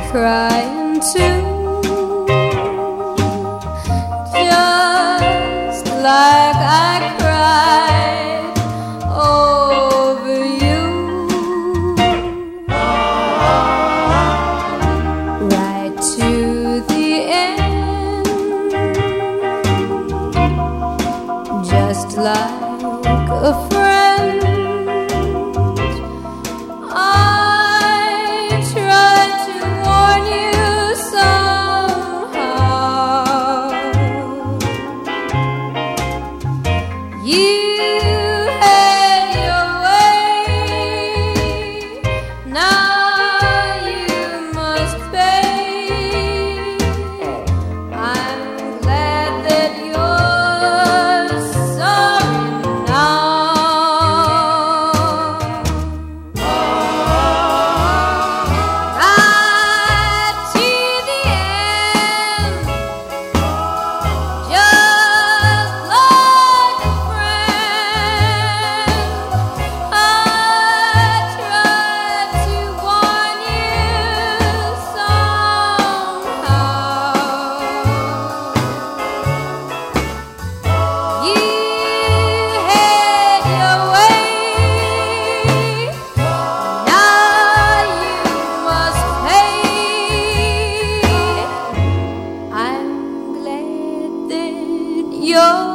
crying too, just like I cried over you. Right to the end, just like a friend. You had your way, now you must pay. I'm glad that you're sorry now. Right to the end, just like a friend. I tried to warn you somehow. You had your way, now you must pay. I'm glad that you're